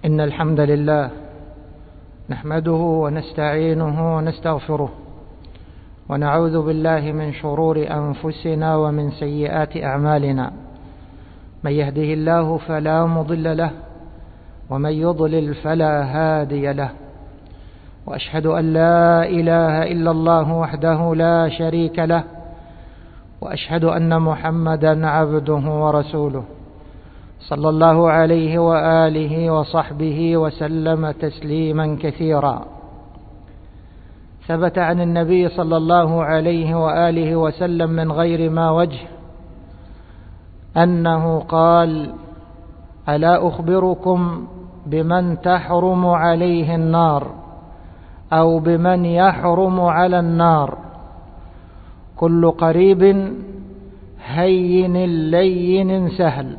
إن الحمد لله نحمده ونستعينه ونستغفره ونعوذ بالله من شرور أنفسنا ومن سيئات أعمالنا. من يهده الله فلا مضل له ومن يضلل فلا هادي له، وأشهد أن لا إله إلا الله وحده لا شريك له، وأشهد أن محمدا عبده ورسوله صلى الله عليه وآله وصحبه وسلم تسليما كثيرا. ثبت عن النبي صلى الله عليه وآله وسلم من غير ما وجه أنه قال: ألا أخبركم بمن تحرم عليه النار أو بمن يحرم على النار؟ كل قريب هين لين سهل.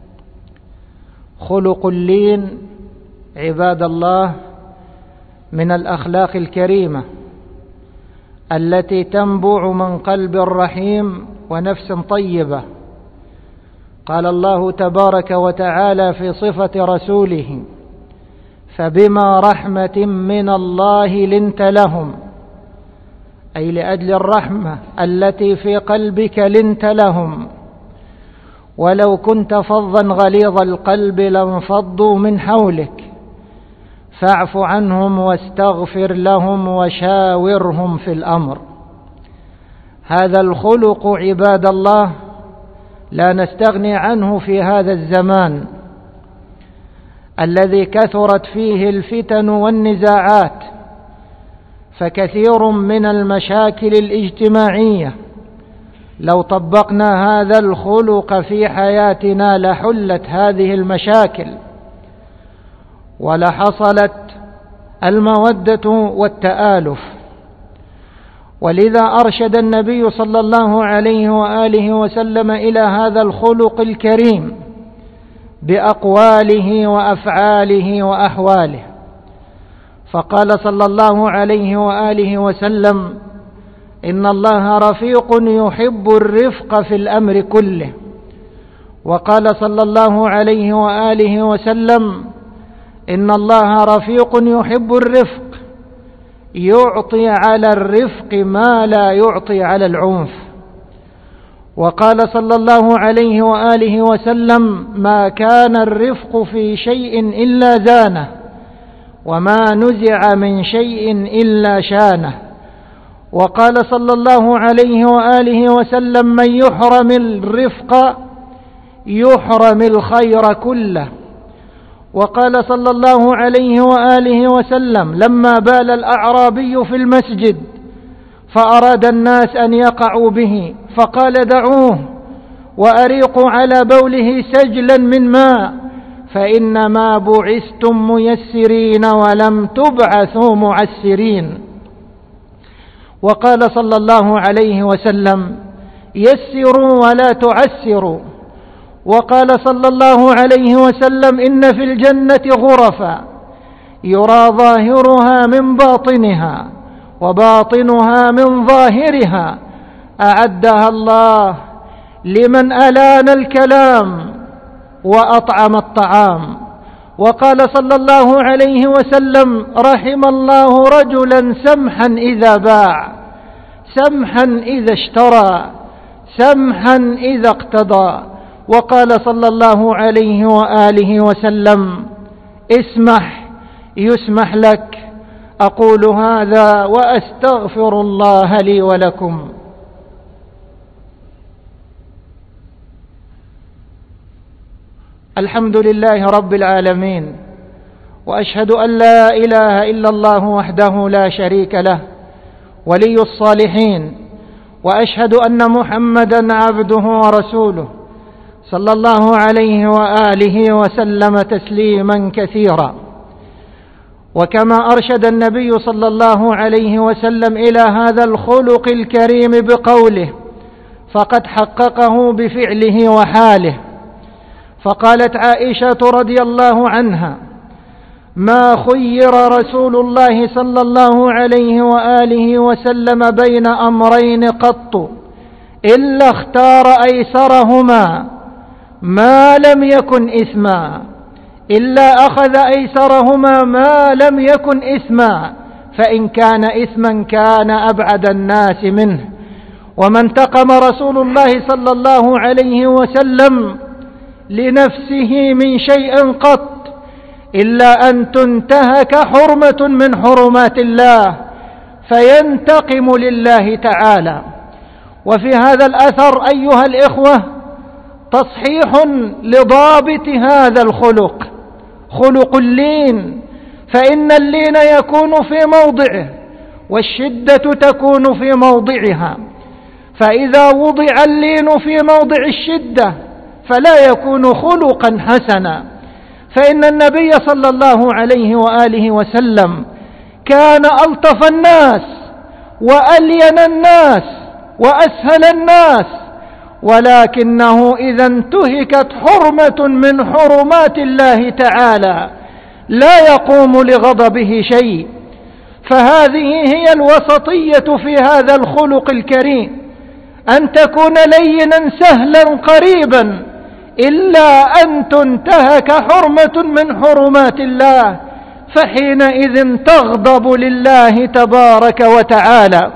خلق اللين عباد الله من الأخلاق الكريمة التي تنبع من قلب رحيم ونفس طيبة. قال الله تبارك وتعالى في صفة رسوله: فبما رحمة من الله لنت لهم، أي لأجل الرحمة التي في قلبك لنت لهم، ولو كنت فظا غليظ القلب لانفضوا من حولك فاعف عنهم واستغفر لهم وشاورهم في الأمر. هذا الخلق عباد الله لا نستغني عنه في هذا الزمان الذي كثرت فيه الفتن والنزاعات، فكثير من المشاكل الاجتماعية لو طبقنا هذا الخلق في حياتنا لحلت هذه المشاكل ولحصلت المودة والتآلف. ولذا أرشد النبي صلى الله عليه وآله وسلم إلى هذا الخلق الكريم بأقواله وأفعاله وأحواله، فقال صلى الله عليه وآله وسلم: إن الله رفيق يحب الرفق في الأمر كله. وقال صلى الله عليه وآله وسلم: إن الله رفيق يحب الرفق يعطي على الرفق ما لا يعطي على العنف. وقال صلى الله عليه وآله وسلم: ما كان الرفق في شيء إلا زانه، وما نزع من شيء إلا شانه. وقال صلى الله عليه وآله وسلم: من يحرم الرفق يحرم الخير كله. وقال صلى الله عليه وآله وسلم: لما بال الأعرابي في المسجد فأراد الناس أن يقعوا به فقال: دعوه وأريقوا على بوله سجلا من ماء، فإنما بعثتم ميسرين ولم تبعثوا معسرين. وقال صلى الله عليه وسلم: يسروا ولا تعسروا. وقال صلى الله عليه وسلم: إن في الجنة غرفا يرى ظاهرها من باطنها وباطنها من ظاهرها أعدها الله لمن ألان الكلام وأطعم الطعام. وقال صلى الله عليه وسلم: رحم الله رجلا سمحا إذا باع، سمحا إذا اشترى، سمحا إذا اقتضى. وقال صلى الله عليه وآله وسلم: اسمح يسمح لك. أقول هذا وأستغفر الله لي ولكم. الحمد لله رب العالمين، وأشهد أن لا إله إلا الله وحده لا شريك له ولي الصالحين، وأشهد أن محمدا عبده ورسوله صلى الله عليه وآله وسلم تسليما كثيرا. وكما أرشد النبي صلى الله عليه وسلم إلى هذا الخلق الكريم بقوله فقد حققه بفعله وحاله. فقالت عائشة رضي الله عنها: ما خير رسول الله صلى الله عليه وآله وسلم بين أمرين قط إلا اختار أيسرهما ما لم يكن إثما، إلا أخذ أيسرهما ما لم يكن إثما، فإن كان إثما كان أبعد الناس منه. وما انتقم رسول الله صلى الله عليه وسلم لنفسه من شيء قط إلا أن تنتهك حرمة من حرمات الله فينتقم لله تعالى. وفي هذا الأثر أيها الإخوة تصحيح لضابط هذا الخلق، خلق اللين، فإن اللين يكون في موضعه والشدة تكون في موضعها، فإذا وضع اللين في موضع الشدة فلا يكون خلقا حسنا. فإن النبي صلى الله عليه وآله وسلم كان ألطف الناس وألين الناس وأسهل الناس، ولكنه إذا انتهكت حرمة من حرمات الله تعالى لا يقوم لغضبه شيء. فهذه هي الوسطية في هذا الخلق الكريم، أن تكون لينا سهلا قريبا إلا أن تنتهك حرمة من حرمات الله، فحينئذ تغضب لله تبارك وتعالى.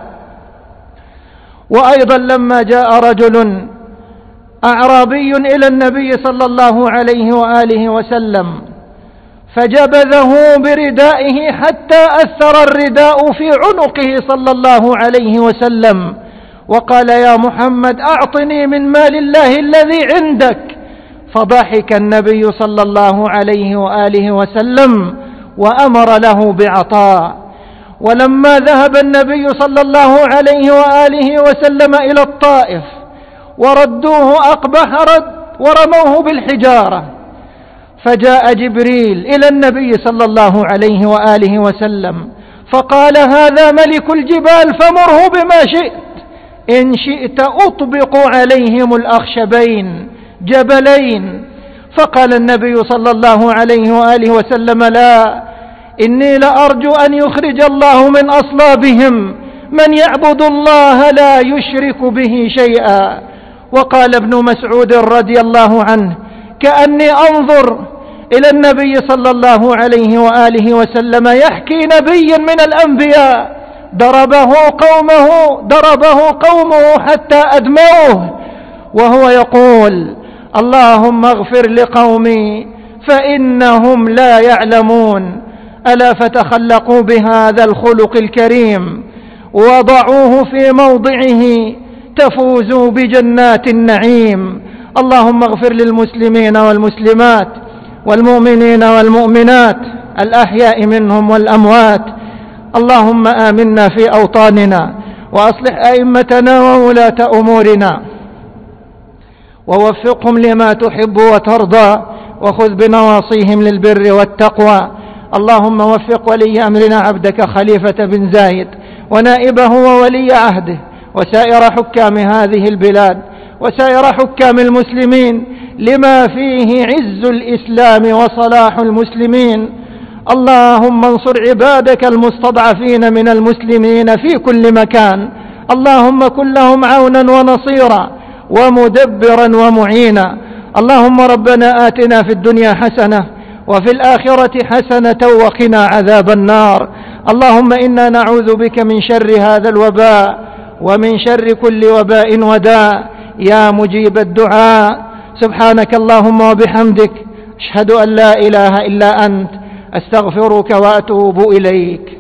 وأيضا لما جاء رجل أعرابي إلى النبي صلى الله عليه وآله وسلم فجبذه بردائه حتى أثر الرداء في عنقه صلى الله عليه وسلم، وقال: يا محمد أعطني من مال الله الذي عندك. فضحك النبي صلى الله عليه وآله وسلم وأمر له بعطاء. ولما ذهب النبي صلى الله عليه وآله وسلم إلى الطائف وردوه أقبح رد ورموه بالحجارة، فجاء جبريل إلى النبي صلى الله عليه وآله وسلم فقال: هذا ملك الجبال فمره بما شئت، إن شئت أطبق عليهم الأخشبين جبلين. فقال النبي صلى الله عليه وآله وسلم: لا، إني لأرجو أن يخرج الله من أصلابهم من يعبد الله لا يشرك به شيئا. وقال ابن مسعود رضي الله عنه: كأني أنظر إلى النبي صلى الله عليه وآله وسلم يحكي نبي من الأنبياء ضربه قومه حتى أدموه، وهو يقول: اللهم اغفر لقومي فإنهم لا يعلمون. ألا فتخلقوا بهذا الخلق الكريم وضعوه في موضعه تفوزوا بجنات النعيم. اللهم اغفر للمسلمين والمسلمات والمؤمنين والمؤمنات الأحياء منهم والأموات. اللهم آمنا في أوطاننا وأصلح أئمتنا وولاة أمورنا ووفقهم لما تحب وترضى، وخذ بنواصيهم للبر والتقوى. اللهم وفق ولي أمرنا عبدك خليفة بن زايد ونائبه وولي عهده وسائر حكام هذه البلاد وسائر حكام المسلمين لما فيه عز الإسلام وصلاح المسلمين. اللهم انصر عبادك المستضعفين من المسلمين في كل مكان. اللهم كن لهم عونا ونصيرا ومدبرا ومعينا. اللهم ربنا آتنا في الدنيا حسنة وفي الآخرة حسنة وقنا عذاب النار. اللهم إنا نعوذ بك من شر هذا الوباء ومن شر كل وباء وداء يا مجيب الدعاء. سبحانك اللهم وبحمدك، أشهد أن لا إله إلا أنت، أستغفرك وأتوب إليك.